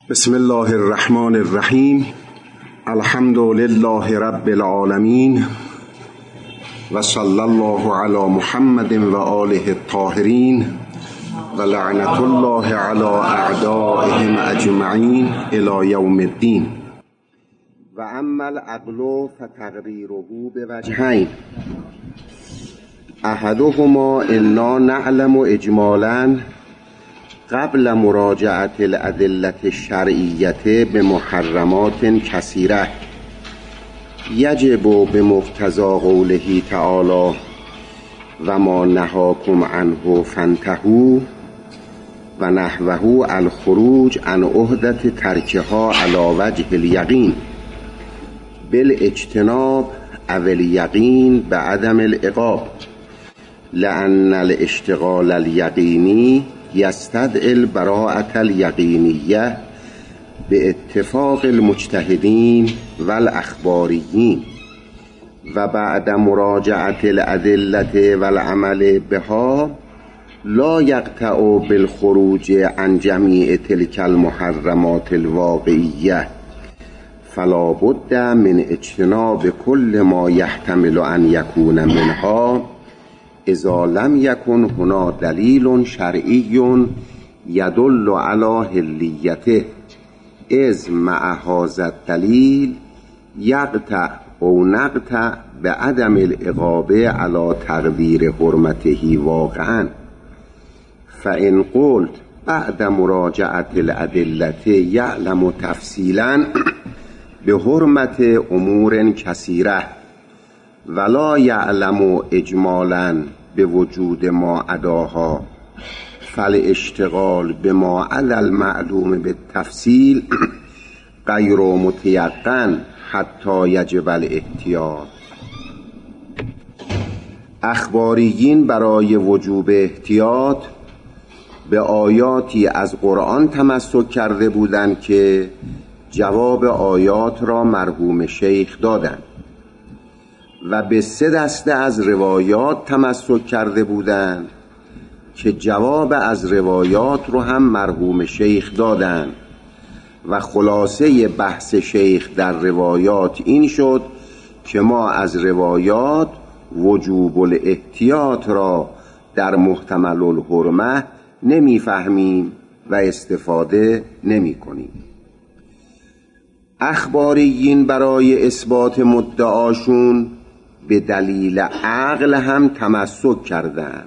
بسم الله الرحمن الرحیم. الحمد لله رب العالمین و صلی الله علی محمد و آله الطاهرین و لعنت الله علی اعدائهم اجمعین الی یوم الدین. و اما العقل فتقریره بوجهین، احدهما انا نعلم اجمالا قبل مراجعة الأدلة الشرعية بمحرمات كثيرة يجب بمقتضى قوله تعالى وما نهاكم عنه فانتهوا و نحوه الخروج عن عهدة تركها على وجه اليقين بالاجتناب او اليقين بعدم العقاب، لأن الاشتغال اليقيني يستدعي البراءة اليقينية باتفاق المجتهدين والأخباريين، وبعد مراجعة الأدلة والعمل بها لا يقطع بالخروج عن جميع تلك المحرمات الواقعية، فلا بد من اجتناب كل ما يحتمل أن يكون منها اذا لم يكن هنا دلیل شرعی يدل على حلیته، اذ مع هذا الدلیل یقطع او نقطع بعدم العقاب على تقدیر حرمته واقعا. فإن قلت بعد مراجعة الأدلة يعلم تفصیلا بحرمة امور كثيرة ولا يعلم اجمالا بوجود ما عداها، فالاشتغال بما على المعلوم بالتفصیل غیر متیقن حتی یجب الاحتیاط. اخباریین برای وجوب احتیاط به آیاتی از قرآن تمسک کرده بودند که جواب آیات را مرحوم شیخ دادند و به 3 دسته از روایات تمسک کرده بودند که جواب از روایات رو هم مرحوم شیخ دادند و خلاصه بحث شیخ در روایات این شد که ما از روایات وجوب الاحتیاط را در محتمل الحرمه نمیفهمیم و استفاده نمی کنیم. اخباریین برای اثبات مدعاشون به دلیل عقل هم تمسک کردند،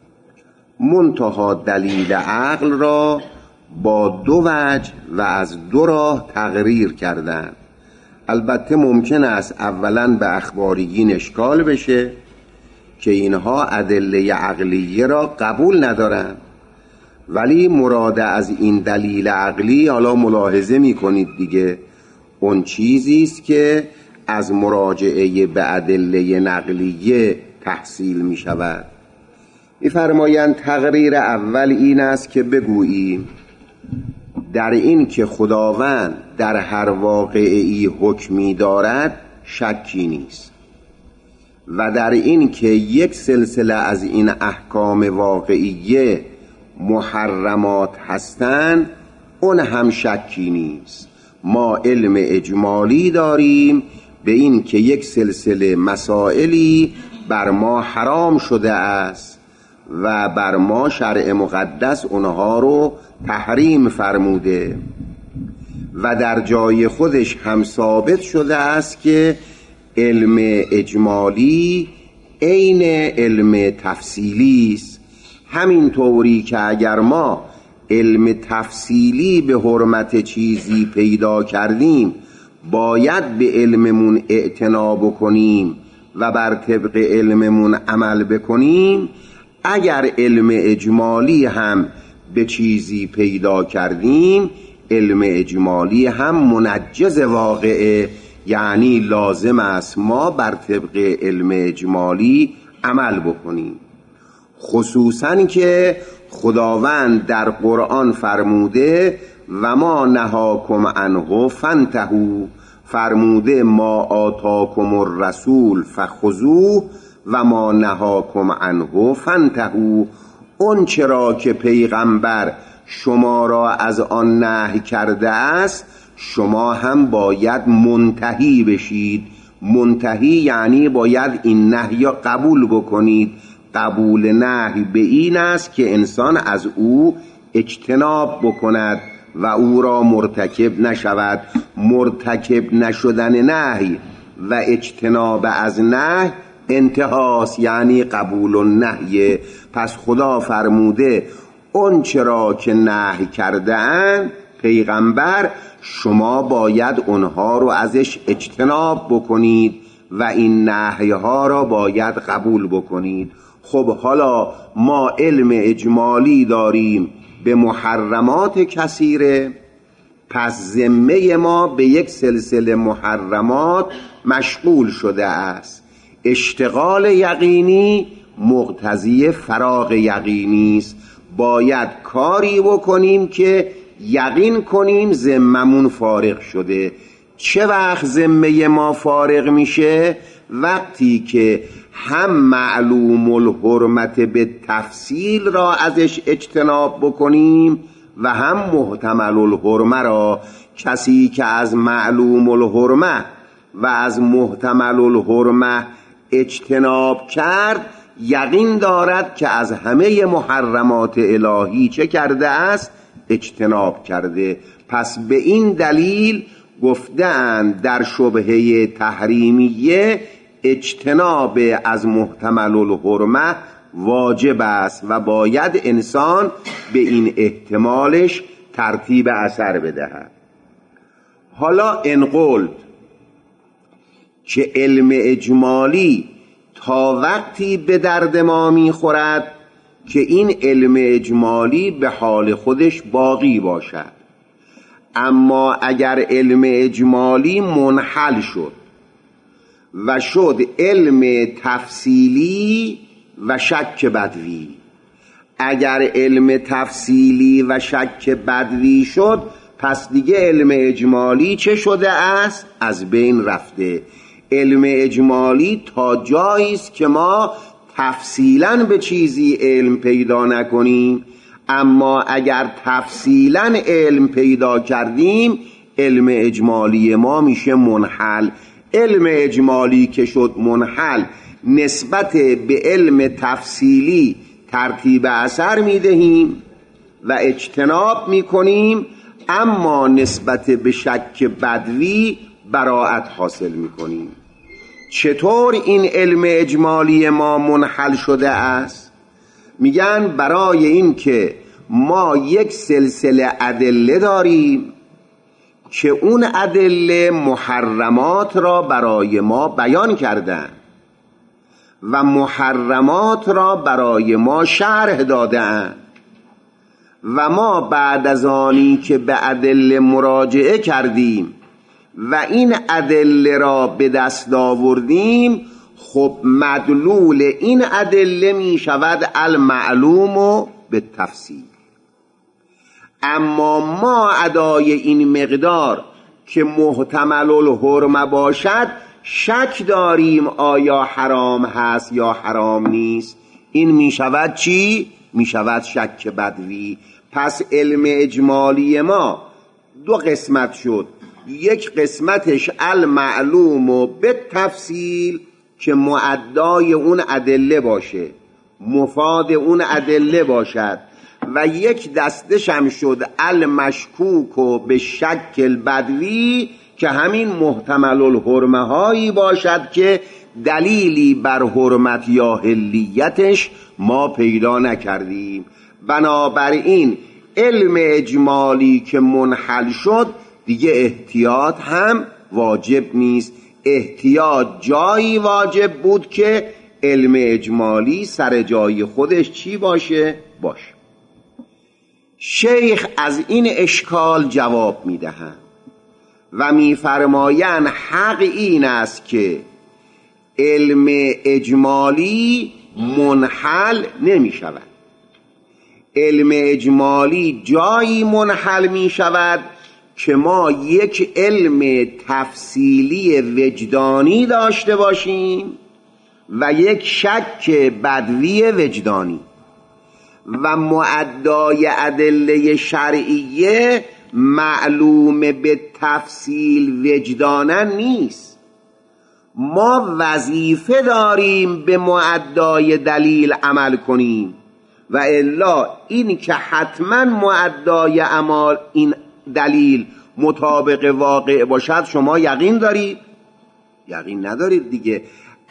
منتها دلیل عقل را با 2 وجه و از 2 راه تقریر کردند. البته ممکن است اولا به اخباریین اشکال بشه که اینها ادله عقلیه را قبول ندارند، ولی مراد از این دلیل عقلی، حالا ملاحظه میکنید دیگه، اون چیزی است که از مراجعه به ادله نقلیه تحصیل می شود. می‌فرمایند تقریر اول این است که بگوییم در این که خداوند در هر واقعه‌ای حکمی دارد شکی نیست و در این که یک سلسله از این احکام واقعیه محرمات هستند اون هم شکی نیست. ما علم اجمالی داریم به این که یک سلسله مسائلی بر ما حرام شده است و بر ما شرع مقدس اونها رو تحریم فرموده و در جای خودش هم ثابت شده است که علم اجمالی عین علم تفصیلی است. همین طوری که اگر ما علم تفصیلی به حرمت چیزی پیدا کردیم باید به علممون اعتنا بکنیم و بر طبق علممون عمل بکنیم، اگر علم اجمالی هم به چیزی پیدا کردیم علم اجمالی هم منجز واقعه، یعنی لازم است ما بر طبق علم اجمالی عمل بکنیم، خصوصا که خداوند در قرآن فرموده و ما نهاکم عنه فانتهوا، فرموده ما آتاکم الرسول فخذوه و ما نهاکم عنه فانتهوا، اون چرا که پیغمبر شما را از آن نهی کرده است شما هم باید منتهی بشید. منتهی یعنی باید این نهی را قبول بکنید. قبول نهی به این است که انسان از او اجتناب بکند و او را مرتکب نشود. مرتکب نشدن نهی و اجتناب از نهی انتهاست، یعنی قبول النهی. پس خدا فرموده اون چرا که نهی کرده اند پیغمبر شما باید اونها رو ازش اجتناب بکنید و این نهی ها را باید قبول بکنید. خب حالا ما علم اجمالی داریم به محرمات کثیره، پس ذمه ما به یک سلسله محرمات مشغول شده است. اشتغال یقینی مقتضی فراغ یقینی است. باید کاری بکنیم که یقین کنیم ذممون فارغ شده. چه وقت ذمه ما فارغ میشه؟ وقتی که هم معلوم الحرمت به تفصیل را ازش اجتناب بکنیم و هم محتمل الحرمه را. کسی که از معلوم الحرمه و از محتمل الحرمه اجتناب کرد یقین دارد که از همه محرمات الهی چه کرده است؟ اجتناب کرده. پس به این دلیل گفتند در شبهه تحریمیه اجتناب از محتمل الحرمه واجب است و باید انسان به این احتمالش ترتیب اثر بدهد. حالا انقل که علم اجمالی تا وقتی به درد ما میخورد که این علم اجمالی به حال خودش باقی باشد. اما اگر علم اجمالی منحل شد و شد علم تفصیلی و شک بدوی، اگر علم تفصیلی و شک بدوی شد پس دیگه علم اجمالی چه شده است؟ از بین رفته. علم اجمالی تا جایی است که ما تفصیلاً به چیزی علم پیدا نکنیم، اما اگر تفصیلاً علم پیدا کردیم علم اجمالی ما میشه منحل. علم اجمالی که شد منحل نسبت به علم تفصیلی ترتیب اثر میدهیم و اجتناب میکنیم، اما نسبت به شک بدوی براءت حاصل میکنیم. چطور این علم اجمالی ما منحل شده است؟ میگن برای این که ما یک سلسله ادله داریم که اون ادله محرمات را برای ما بیان کردن و محرمات را برای ما شرح دادن و ما بعد از آنی که به ادله مراجعه کردیم و این ادله را به دست آوردیم، خب مدلول این ادله می شود المعلوم و به تفصیل. اما ما ادای این مقدار که محتمل الحرمه باشد شک داریم آیا حرام هست یا حرام نیست. این می شود چی؟ می شود شک بدوی. پس علم اجمالی ما دو قسمت شد. یک قسمتش المعلوم و به تفصیل که معدای اون ادله باشه، مفاد اون ادله باشد، و یک دستش هم شد المشکوک و به شکل بدوی که همین محتمل الحرمه هایی باشد که دلیلی بر حرمت یا حلیتش ما پیدا نکردیم. بنابراین علم اجمالی که منحل شد دیگه احتیاط هم واجب نیست. احتیاط جایی واجب بود که علم اجمالی سر جای خودش چی باشه؟ باشه. شیخ از این اشکال جواب میدهند و میفرمایند حق این است که علم اجمالی منحل نمی شود. علم اجمالی جایی منحل می شود که ما یک علم تفصیلی وجدانی داشته باشیم و یک شک بدوی وجدانی. و معدای ادله شرعیه معلوم به تفصیل وجدانا نیست. ما وظیفه داریم به معدای دلیل عمل کنیم و الا این که حتما معدای عمل این دلیل مطابق واقع باشد شما یقین دارید؟ یقین ندارید دیگه.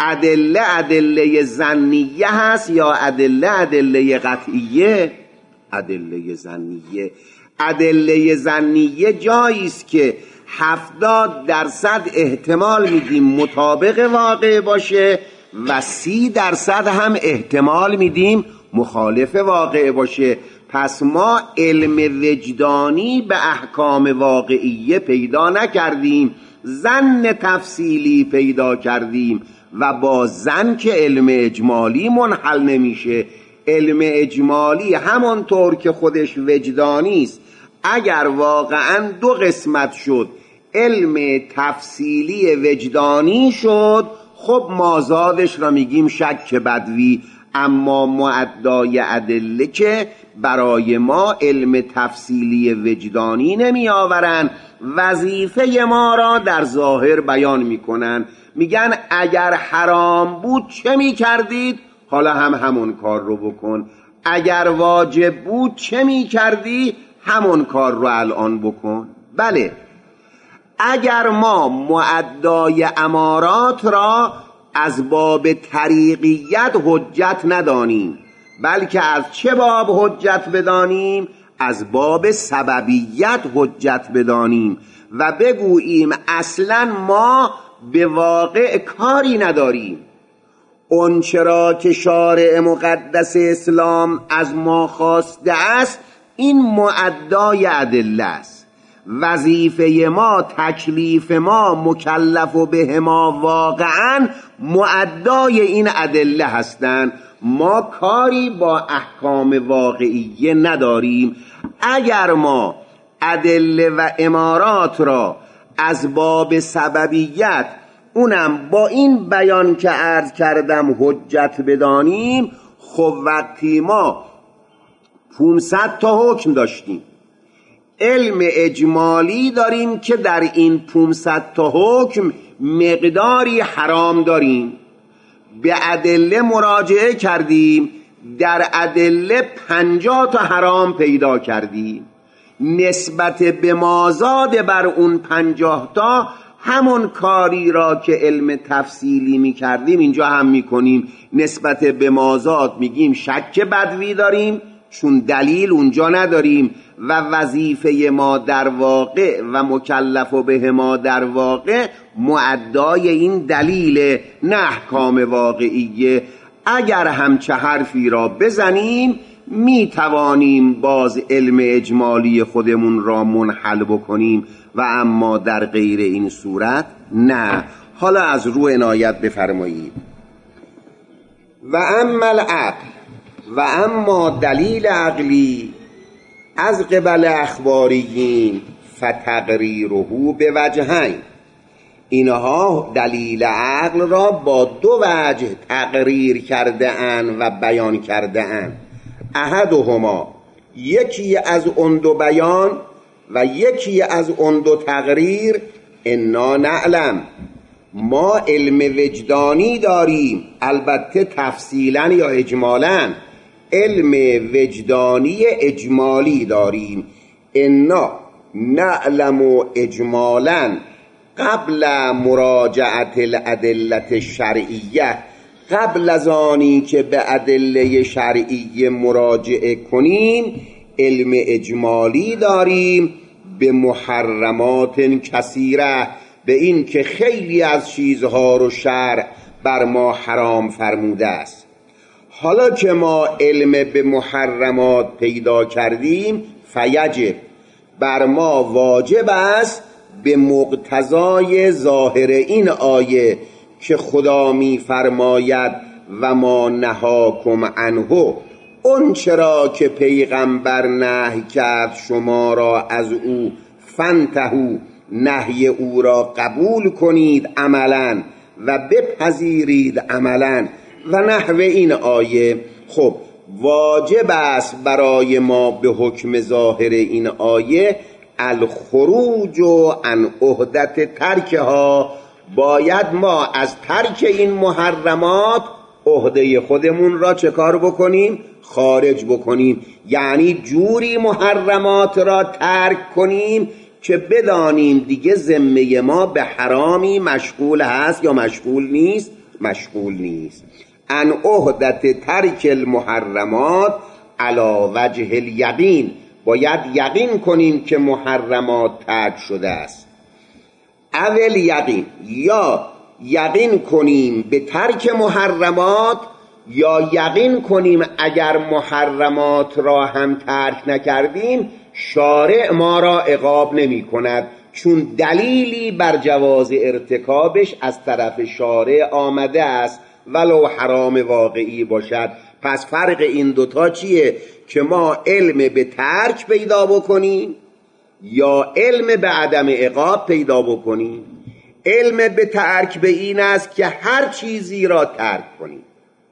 ادله ظنیه هست یا ادله قطعیه؟ ادله ظنیه. ادله ظنیه جایی است که 70% احتمال میدیم مطابق واقع باشه و 30% هم احتمال میدیم مخالف واقع باشه. پس ما علم وجدانی به احکام واقعیه پیدا نکردیم، ظن تفصیلی پیدا کردیم و با ظن که علم اجمالی منحل نمیشه. علم اجمالی همانطور که خودش وجدانی است، اگر واقعا دو قسمت شد، علم تفصیلی وجدانی شد، خب مازادش را میگیم شک بدوی. اما معدای ادله که برای ما علم تفصیلی وجدانی نمی آورن، وظیفه ما را در ظاهر بیان میکنن. میگن اگر حرام بود چه میکردید؟ حالا هم همون کار رو بکن. اگر واجب بود چه میکردی؟ همون کار رو الان بکن. بله، اگر ما معدای امارات را از باب طریقیت حجت ندانیم، بلکه از چه باب حجت بدانیم؟ از باب سببیت حجت بدانیم و بگوییم اصلا ما به واقع کاری نداریم. اون چرا که شارع مقدس اسلام از ما خواسته است این معدای ادله است. وظیفه ما، تکلیف ما، مکلف و به ما واقعا معدای این ادله هستند. ما کاری با احکام واقعیه نداریم. اگر ما ادله و امارات را از باب سببیت، اونم با این بیان که عرض کردم، حجت بدانیم، خب وقتی ما 500 تا حکم داشتیم، علم اجمالی داریم که در این 500 تا حکم مقداری حرام داریم، به ادله مراجعه کردیم، در ادله 50 تا حرام پیدا کردیم، نسبت به مازاد بر اون 50 تا همون کاری را که علم تفصیلی می کردیم اینجا هم می کنیم. نسبت به مازاد میگیم شک بدوی داریم چون دلیل اونجا نداریم و وظیفه ما در واقع و مکلف و به ما در واقع معدای این دلیل، نه احکام واقعیه. اگر همچه حرفی را بزنیم می توانیم باز علم اجمالی خودمون را منحل بکنیم و اما در غیر این صورت نه. حالا از رو عنایت بفرمایید. و اما العقل، و اما دلیل عقلی از قبل اخباریین فتقریره به وجهین. اینها دلیل عقل را با دو وجه تقریر کرده اند و بیان کرده اند. احدهما، یکی از اون دو بیان و یکی از اون دو تقریر، انا نعلم، ما علم وجدانی داریم، البته تفصیلا یا اجمالا، علم وجدانی اجمالی داریم. انا نعلم اجمالا قبل مراجعت الادله الشرعیه، قبل از آنی که به ادله شرعیه مراجعه کنیم علم اجمالی داریم به محرمات کثیره، به این که خیلی از چیزها رو شرع بر ما حرام فرموده است. حالا که ما علم به محرمات پیدا کردیم، فیجب، بر ما واجب است به مقتضای ظاهر این آیه که خدا می فرماید و ما نهاکم عنه، اون چرا که پیغمبر نهی کرد شما را از او، فانتهوا، نهی او را قبول کنید عملا و بپذیرید عملا و نحو این آیه. خب واجب است برای ما به حکم ظاهر این آیه الخروج عن عهدت ترکها، باید ما از ترک این محرمات عهده خودمون را چه کار بکنیم؟ خارج بکنیم. یعنی جوری محرمات را ترک کنیم که بدانیم دیگه ذمه ما به حرامی مشغول هست یا مشغول نیست؟ مشغول نیست. ان عهدت ترک المحرمات علی وجه الیقین، باید یقین کنیم که محرمات ترک شده است. اول یقین، یا یقین کنیم به ترک محرمات، یا یقین کنیم اگر محرمات را هم ترک نکردیم شارع ما را عقاب نمی کند، چون دلیلی بر جواز ارتکابش از طرف شارع آمده است ولو حرام واقعی باشد. پس فرق این دوتا چیه؟ که ما علم به ترک پیدا بکنیم یا علم به عدم عقاب پیدا بکنیم. علم به ترک به این است که هر چیزی را ترک کنیم،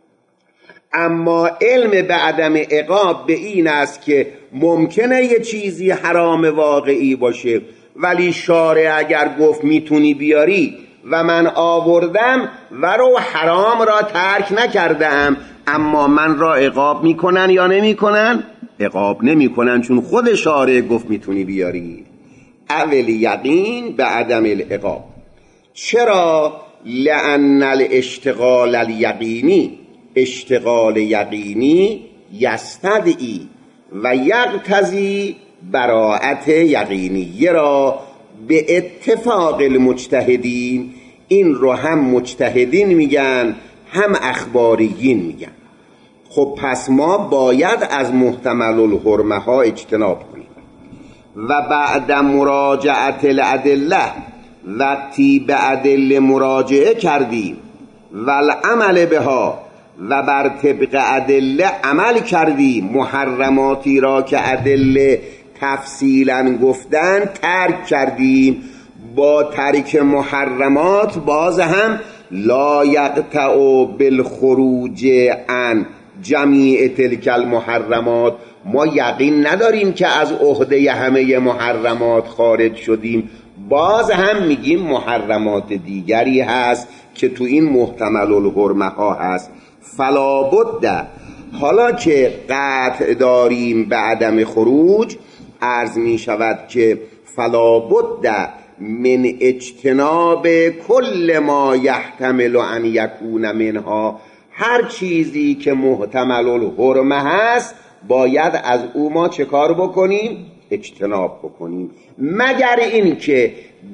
اما علم به عدم عقاب به این است که ممکنه یه چیزی حرام واقعی باشه ولی شارع اگر گفت میتونی بیاری و من آوردم ولو حرام را ترک نکردم، اما من را عقاب میکنن یا نمیکنن؟ عقاب نمیکنن، چون خود شارع گفت میتونی بیاری. اول یقین به عدم العقاب. چرا؟ لأن الاشتغال الیقینی، اشتغال یقینی یستدعی و یقتضی براءت یقینیه را به اتفاق المجتهدین. این رو هم مجتهدین میگن هم اخباریین میگن. خب پس ما باید از محتمل الحرمه ها اجتناب کنیم و بعد مراجعت الادله، وقتی به ادله مراجعه کردیم و العمل بها و بر طبق ادله عمل کردیم، محرماتی را که ادله تفصیلا گفتن ترک کردیم، با ترک محرمات باز هم لا یقطع بالخروج عن جمیع تلک المحرمات، ما یقین نداریم که از عهده همه محرمات خارج شدیم، باز هم میگیم محرمات دیگری هست که تو این محتمل الحرمه ها هست. فلا بد، حالا که قطع داریم به عدم خروج، عرض می شود که فلا بد من اجتناب کل ما یحتمل ان یکون منها، هر چیزی که محتمل الحرمه هست باید از او ما چه کار بکنیم؟ اجتناب بکنیم، مگر این که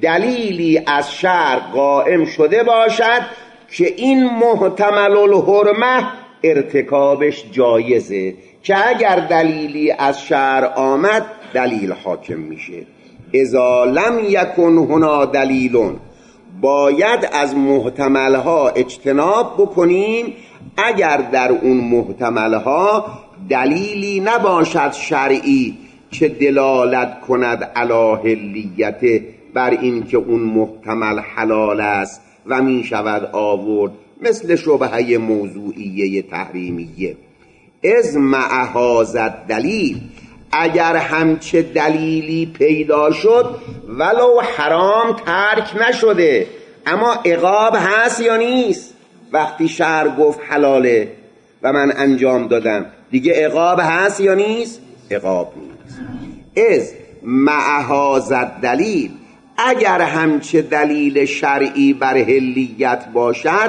دلیلی از شرع قائم شده باشد که این محتمل الحرمه ارتکابش جایزه، که اگر دلیلی از شرع آمد دلیل حاکم میشه. اذا لم یکن هنا دلیلون، باید از محتملها اجتناب بکنیم اگر در اون محتملها دلیلی نباشد شرعی که دلالت کند علی حلیت، بر این که اون محتمل حلال است و می شود آورد، مثل شبهه موضوعیه تحریمیه. از مع هذا دلیل، اگر همچه دلیلی پیدا شد ولو حرام ترک نشده اما عقاب هست یا نیست؟ وقتی شرع گفت حلاله و من انجام دادم دیگه عقاب هست یا نیست؟ عقاب نیست. از مع هذا دلیل، اگر همچه دلیل شرعی بر حلیت باشد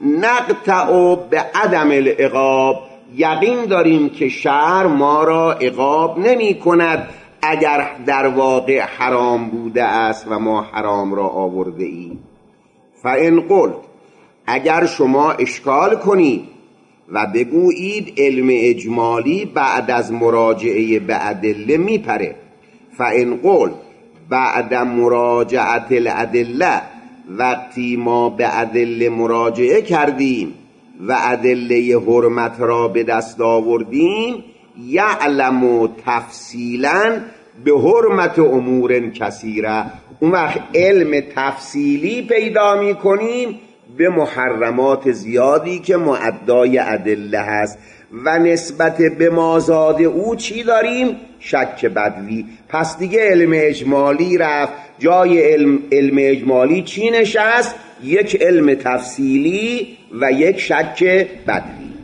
نقطع به عدم العقاب، یقین داریم که شرع ما را عقاب نمی کند اگر در واقع حرام بوده است و ما حرام را آورده ایم. فان قلت، اگر شما اشکال کنید و بگویید علم اجمالی بعد از مراجعه به ادله میپره، فان قلت بعد مراجعت الادله، وقتی ما به ادله مراجعه کردیم و ادله حرمت را به دست آوردیم، یعلم تفصیلا به حرمت امور کثیره، اون وقت علم تفصیلی پیدا می کنیم به محرمات زیادی که معدای ادله هست و نسبت به مازاد او چی داریم؟ شک بدوی. پس دیگه علم اجمالی رفت، جای علم اجمالی چی نشست؟ یک علم تفصیلی و یک شک بدوی.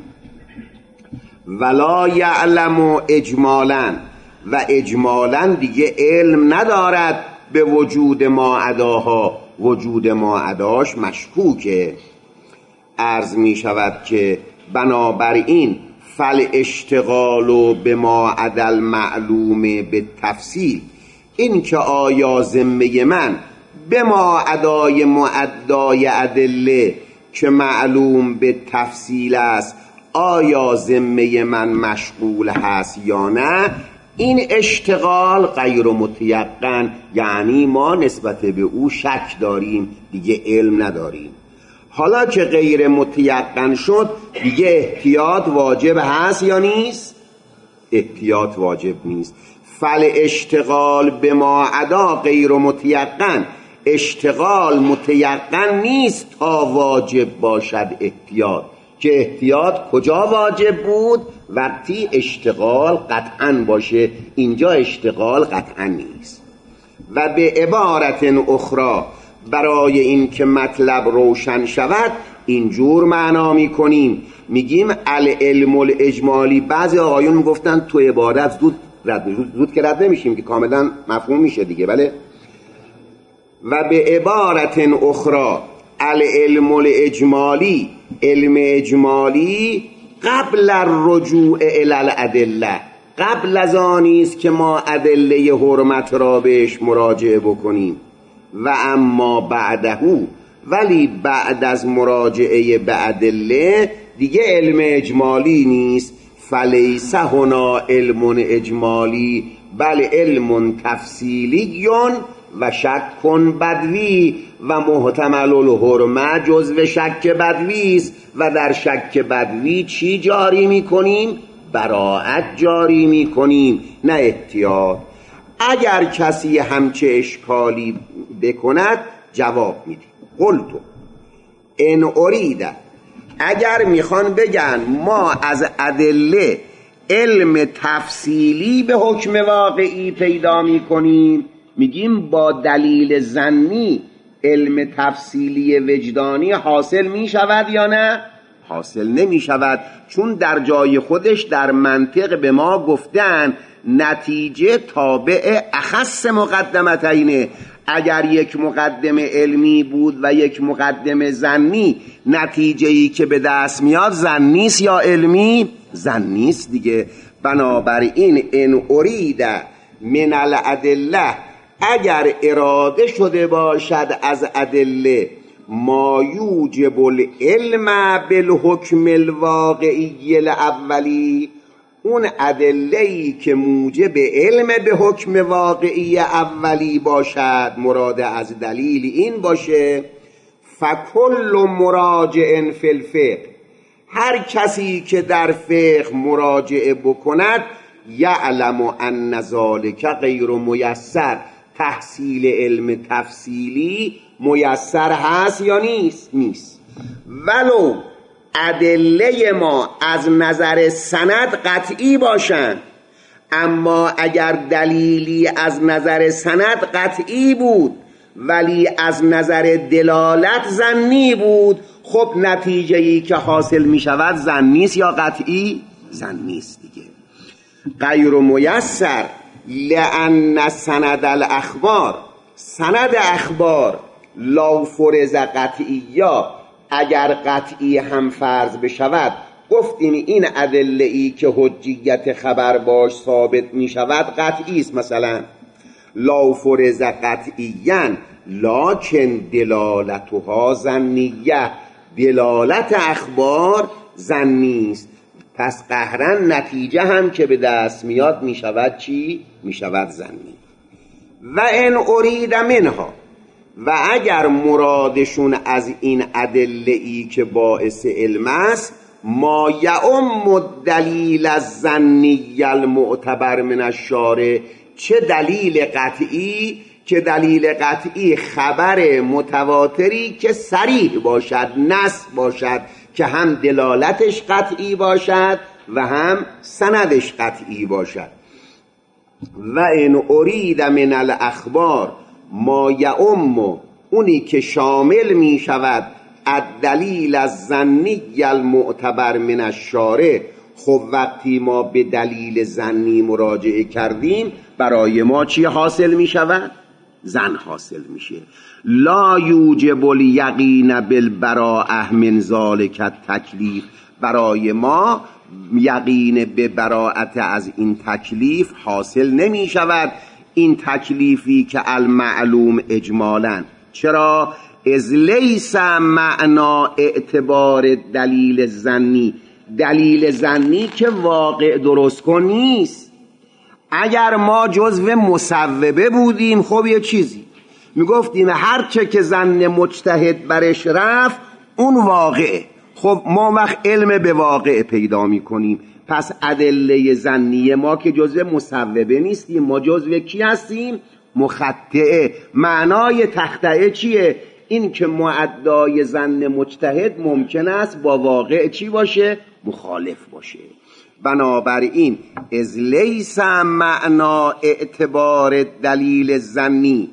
ولا یعلم اجمالا، و اجمالا دیگه علم ندارد به وجود ما عداها، وجود ما عداش مشکوکه. عرض می شود که بنابراین فل اشتغال به ما عدل معلوم به تفصیل، این که آیا ذمه من به ما عدای معدای ادله که معلوم به تفصیل است، آیا ذمه من مشغول هست یا نه، این اشتغال غیر متیقن، یعنی ما نسبت به او شک داریم، دیگه علم نداریم. حالا که غیر متیقن شد دیگه احتیاط واجب هست یا نیست؟ احتیاط واجب نیست. فل اشتغال به ما عدا غیر متیقن، اشتغال متیقن نیست تا واجب باشد احتیاط. که احتیاط کجا واجب بود؟ وقتی اشتغال قطعا باشه. اینجا اشتغال قطعا نیست. و به عبارت اخرى، برای این که مطلب روشن شود اینجور معنا میکنیم، میگیم العلم الاجمالی. بعضی آقایون گفتن تو عبارت زود که رد نمیشیم که کاملا مفهوم میشه دیگه، بله. و به عبارت اخرى العلم الاجمالی، علم اجمالی قبل الرجوع الی الادله، قبل از آنی است که ما ادله حرمت را بهش مراجعه بکنیم. و اما بعدهو، ولی بعد از مراجعه به ادله دیگه علم اجمالی نیست. فلیس هنا علم اجمالی بل علم تفصیلی و شک بدوی و محتمل الحرمه جزو شک بدوی است. و در شک بدوی چی جاری میکنیم؟ براءت جاری میکنیم، نه احتیاط. اگر کسی همچه اشکالی بکند جواب میدیم. قلتو ان اریده، اگر میخوان بگن ما از ادله علم تفصیلی به حکم واقعی پیدا میکنیم، میگیم با دلیل ظنی علم تفصیلی وجدانی حاصل میشود یا نه؟ حاصل نمیشود، چون در جای خودش در منطق به ما گفتن نتیجه تابع اخص مقدمتینه. اگر یک مقدمه علمی بود و یک مقدمه ظنی، نتیجه‌ای که به دست میاد ظنیست یا علمی؟ ظنیست دیگه. بنابراین ان ارید من الادله، اگر اراده شده باشد از ادله ما یوجب العلم بالحکم الواقعی الاولی، اون ادله‌ای که موجب علم به حکم واقعی اولی باشد، مراد از دلیل این باشه فکل مراجع فی الفقه، هر کسی که در فقه مراجعه بکند یعلم ان ذلک غیر میسر، تحصیل علم تفصیلی میسر هست یا نیست؟ نیست. ولو ادله ما از نظر سند قطعی باشند، اما اگر دلیلی از نظر سند قطعی بود ولی از نظر دلالت ظنی بود، خب نتیجه‌ای که حاصل می شود ظنیست یا قطعی؟ ظنیست دیگه. غیر میسر لأن سند الاخبار، سند اخبار لو فرض قطعیا، اگر قطعی هم فرض بشود، گفتیم این ادله ای که حجیت خبر باش ثابت می شود قطعی است. مثلا لو فرض قطعیا لکن دلالتها ظنیه، دلالت اخبار ظنی است. پس قهرن نتیجه هم که به دست میاد می شود چی؟ می شود ظنی. و ان ارید منها، و اگر مرادشون از این ادله‌ای که باعث علم است ما یعم الدلیل الظنی المعتبر من الشارع، چه دلیل قطعی؟ که دلیل قطعی خبر متواتری که صریح باشد، نص باشد، که هم دلالتش قطعی باشد و هم سندش قطعی باشد. و ان ارید من الاخبار ما یعم، اونی که شامل می شود الدلیل الظنی المعتبر من الشارع. خب وقتی ما به دلیل ظنی مراجعه کردیم برای ما چی حاصل می شود؟ ظن حاصل میشه. لا یوجب الیقین بالبراءة من ذلک التکلیف، برای ما یقین به براءت از این تکلیف حاصل نمی شود. این تکلیفی که المعلوم اجمالا. چرا؟ اذ لیس معنا اعتبار دلیل ظنی، دلیل ظنی که واقع درست کن نیست. اگر ما جزو مصوبه بودیم خب یه چیزی میگفتیم هرچه که ظن مجتهد برش رفت اون واقعه. خب ما وقت علم به واقع پیدا میکنیم. پس ادله ظنی ما که جزو مصوبه نیستیم، ما جزو کی هستیم؟ مخطئه. معنای تخطئه چیه؟ این که معدای ظن مجتهد ممکن است با واقع چی باشه؟ مخالف باشه. بنابراین از لیس معنا اعتبار دلیل ظنی،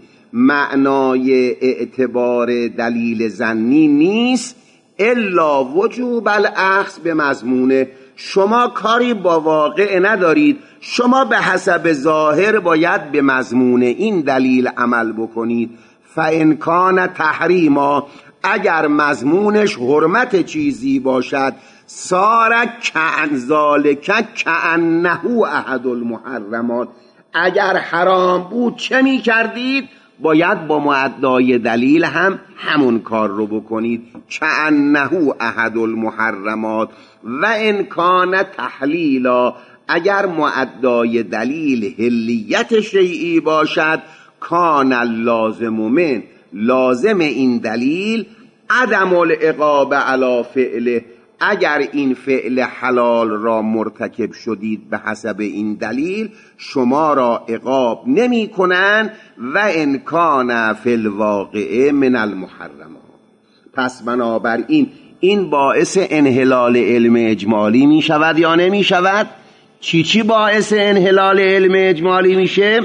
معنای اعتبار دلیل ظنی نیست الا وجوب الاخذ به مضمونه. شما کاری با واقع ندارید، شما به حسب ظاهر باید به مضمون این دلیل عمل بکنید. فإن کان تحریما، اگر مضمونش حرمت چیزی باشد، صار کأن ذالک کأنه احد المحرمات، اگر حرام بود چه می کردید؟ باید با معدای دلیل هم همون کار رو بکنید. کأنه احد المحرمات. و ان کان تحلیلا، اگر معدای دلیل حلیت شیئی باشد، کان اللازم من، لازم این دلیل عدم العقاب علی فعله، اگر این فعل حلال را مرتکب شدید به حسب این دلیل شما را عقاب نمی کنند. و ان کان فی الواقع من المحرمات. پس بنابراین این باعث انحلال علم اجمالی می شود یا نمی شود؟ چی باعث انحلال علم اجمالی میشه؟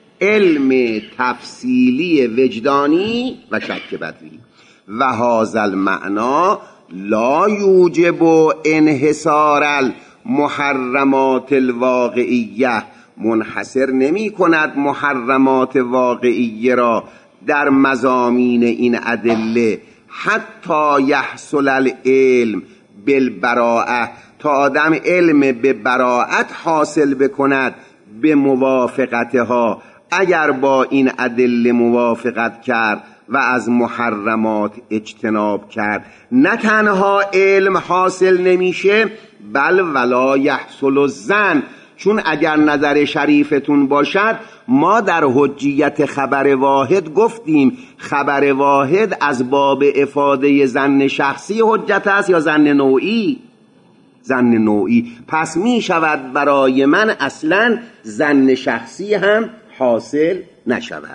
علم تفصیلی وجدانی و شک بدوی. و هذا المعنا لا یوجب انحصار المحرمات الواقعیه، منحصر نمی کند محرمات واقعیه را در مضامین این ادله، حتی یحصل العلم بالبراءة، تا آدم علم به براءت حاصل بکند به موافقتها، اگر با این ادله موافقت کرد و از محرمات اجتناب کرد. نه تنها علم حاصل نمیشه بل ولا یحصل الظن، چون اگر نظر شریفتون باشد ما در حجیت خبر واحد گفتیم خبر واحد از باب افاده ظن شخصی حجت است یا ظن نوعی؟ ظن نوعی. پس می شود برای من اصلا ظن شخصی هم حاصل نشود،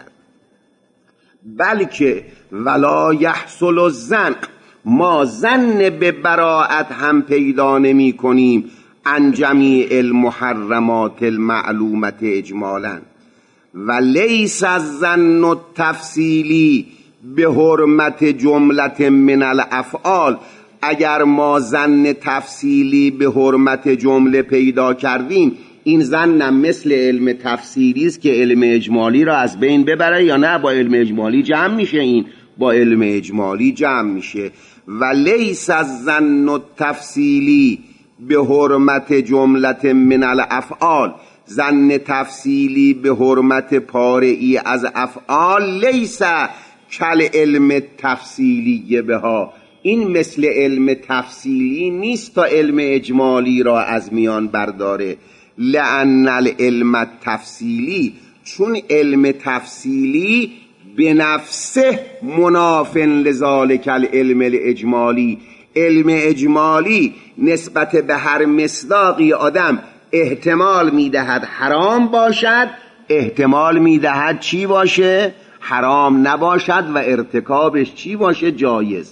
بلکه ولا یحصل الظن، ما ظن به براءت هم پیدا نمی کنیم عن جمیع المحرمات المعلومت اجمالا. و لیس الظن التفصیلی به حرمت جملت من الافعال، اگر ما ظن تفصیلی به حرمت جمله پیدا کردیم، این ظنم مثل علم تفصیلی است که علم اجمالی را از بین ببره یا نه؟ با علم اجمالی جمع میشه، این با علم اجمالی جمع میشه. و لیس الظن التفصیلی به حرمت جملت من الافعال، ظن تفصیلی به حرمت پاره‌ای از افعال، لیس کل علم تفصیلی بها، این مثل علم تفصیلی نیست تا علم اجمالی را از میان برداره. لأن العلم التفصیلی، چون علم تفصیلی به نفسه مناف لذالک العلم الاجمالی، علم اجمالی نسبت به هر مصداقی آدم احتمال میدهد حرام باشد، احتمال میدهد چی باشه؟ حرام نباشد و ارتکابش چی باشه؟ جایز.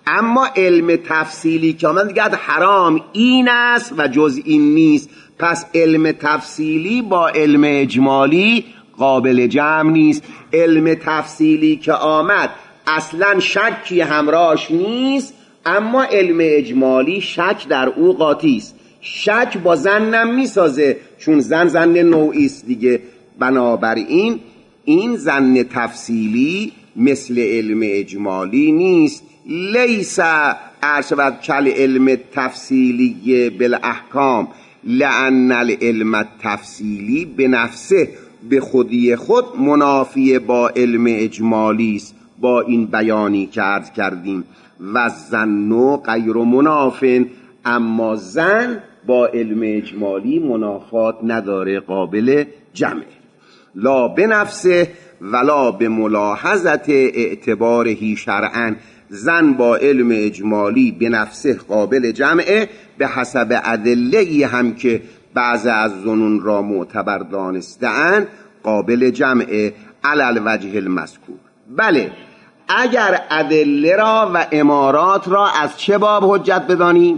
اما علم تفصیلی که آمد دیگه حرام این است و جز این نیست. پس علم تفصیلی با علم اجمالی قابل جمع نیست. علم تفصیلی که آمد اصلا شکی همراهش نیست، اما علم اجمالی شک در او قاطی است. شک با زنم میسازه، چون زن نوعی است دیگه. بنابراین این زن تفصیلی مثل علم اجمالی نیست. لیس ارشد کل علم تفصیلی بالاحکام لأن العلم التفصیلی به نفسه، به خودی خود منافی با علم اجمالی است. با این بیانی که عرض کردیم و ظن غیر منافن، اما زن با علم اجمالی منافات نداره، قابل جمعه. لا به نفسه ولا به ملاحظت اعتباره شرعا، زن با علم اجمالی به نفسه قابل جمعه به حسب ادله هم که بعض از ظنون را معتبر دانسته‌اند قابل جمعه علی الوجه المذکور. بله، اگر ادله را و امارات را از چه باب حجت بدانیم؟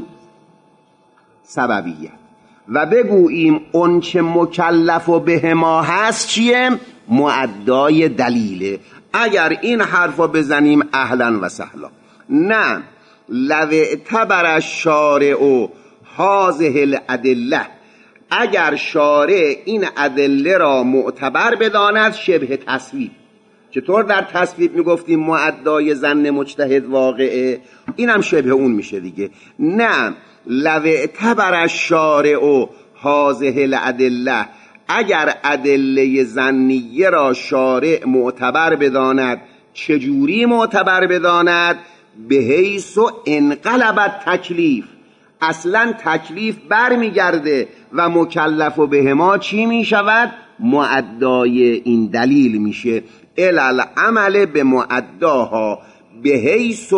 سببیت. و بگوییم اون چه مکلف و به ما هست چیه؟ معدای دلیله. اگر این حرف رو بزنیم اهلا و سهلا. نه، لو اعتبر الشارع هذه الادله، اگر شارع این ادله را معتبر بداند شبه تصویب. چطور در تصویب میگفتیم معدای ظن مجتهد واقعه، اینم شبه اون میشه دیگه. نه، لو اعتبر الشارع هذه الادله، اگر ادله ظنیه را شارع معتبر بداند. چجوری معتبر بداند؟ به حیث انقلب تکلیف، اصلا تکلیف بر میگرده و مکلف و به ما چی میشود؟ معدای این دلیل میشه. العمل به معداها به حیث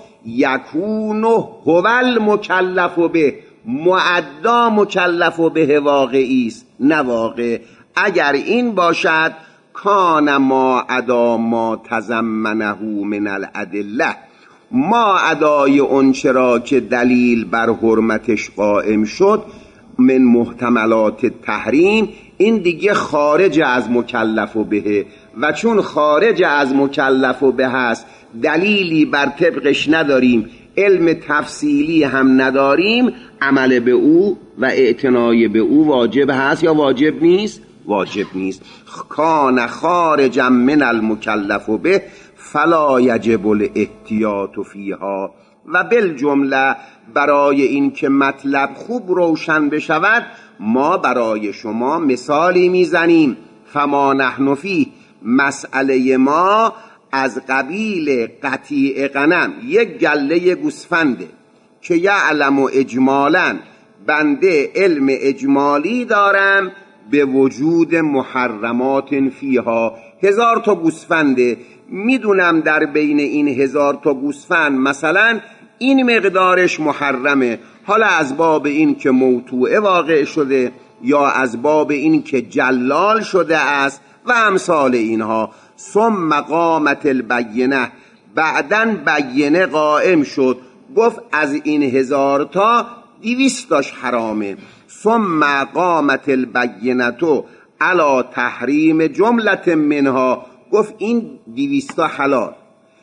یکون هو المکلف به، معدا مکلف به واقعی است نه واقع. اگر این باشد کان ما ادا ما تضمنه من الادله، ما ادای اونچه را که دلیل بر حرمتش قائم شد من محتملات تحریم، این دیگه خارج از مکلف به، و چون خارج از مکلف به هست دلیلی بر طبقش نداریم، علم تفصیلی هم نداریم، عمل به او و اعتنای به او واجب هست یا واجب نیست؟ واجب نیست. کان خارجا من المکلف به فلا یجب الاحتیاط فیها. و بالجمله برای این که مطلب خوب روشن بشود ما برای شما مثالی میزنیم. فما نحن فیه، مسئله ما از قبیل قطیع غنم، یک گله گوسفنده که یعلم اجمالا، بنده علم اجمالی دارم به وجود محرمات فیها. 1000 تا گوسفنده، میدونم در بین این 1000 تا گوسفند مثلا این مقدارش محرمه، حالا از باب این که موتوعه واقع شده یا از باب این که جلال شده است و امثال اینها. ثم قامت البینه، بعدن بینه قائم شد، گفت از این 1000 تا 200 تاش حرامه. ثم قامت البینه علی تحریم جملت منها، گفت این 200 تا حلال،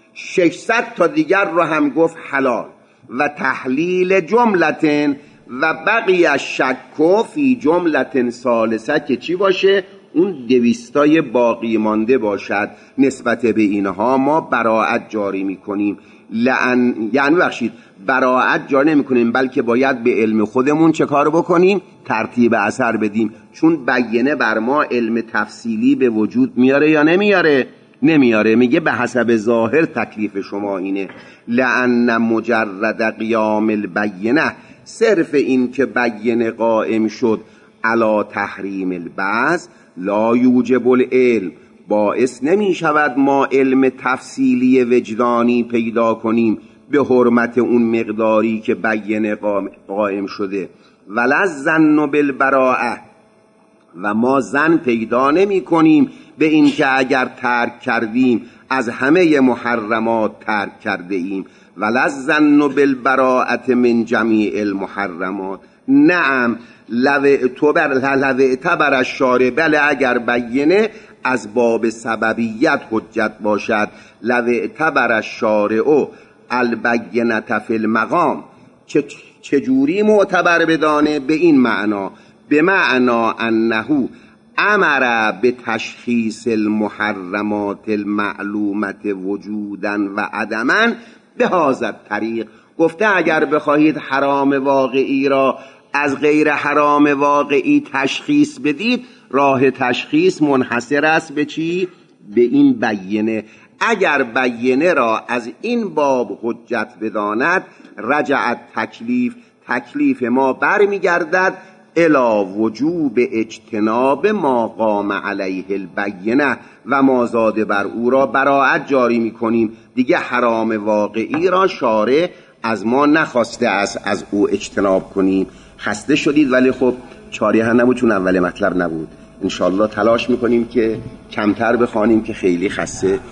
600 تا دیگر رو هم گفت حلال. و تحلیل جملتن و بقی الشک فی جملتن ثالثه، که چی باشه؟ اون 200 تای باقی مانده باشد. نسبت به اینها ما براءت جاری میکنیم. یعنی بخشید براءت جاری نمیکنیم، بلکه باید به علم خودمون چه کار بکنیم؟ ترتیب اثر بدیم. چون بینه بر ما علم تفصیلی به وجود میاره یا نمیاره؟ نمیاره. میگه به حسب ظاهر تکلیف شما اینه. لأن مجرد قیام البینه، صرف این که بینه قائم شد علی تحریم البعض لا یوجب العلم، باعث نمی شود ما علم تفصیلی وجدانی پیدا کنیم به حرمت اون مقداری که بینه قائم شده. ولا الظن بالبراءه، و ما ظن پیدا نمی کنیم به این که اگر ترک کردیم از همه محرمات ترک کرده ایم. وللظن بالبراءة من جمیع المحرمات. نعم لو اعتبر الشارع، بله اگر بینه از باب سببیت حجت باشد. لو اعتبر الشارع البینة فی المقام، چجوری معتبر بدانه؟ به این معنا، به معنا انه امر به تشخیص المحرمات المعلومت وجودا و عدما به هذا الطریق. گفته اگر بخواهید حرام واقعی را از غیر حرام واقعی تشخیص بدید، راه تشخیص منحصر است به چی؟ به این بینه. اگر بینه را از این باب حجت بداند، رجع تکلیف ما برمیگردد الی وجوب اجتناب ما قام علیه البینه و ما زاد بر او را براءت جاری میکنیم. دیگه حرام واقعی را شارع از ما نخواسته است از او اجتناب کنیم. خسته شدید ولی خب چاره هم نبود چون اول مطلب نبود. انشالله تلاش میکنیم که کمتر بخوانیم که خیلی خسته.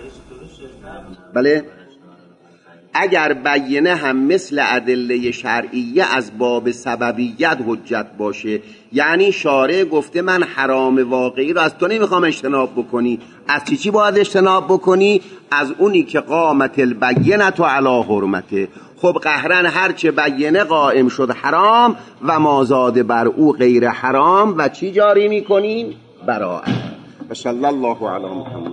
بله اگر بینه هم مثل ادله شرعیه از باب سببیت حجت باشه، یعنی شارع گفته من حرام واقعی رو از تو نمیخوام اجتناب بکنی، از چی باید اجتناب بکنی؟ از اونی که قامت البینه تو علی حرمته. خب قهرن هرچه بینه قائم شد حرام و ما زاد بر او غیر حرام و چی جاری میکنیم؟ براءت. صلی الله علی محمد.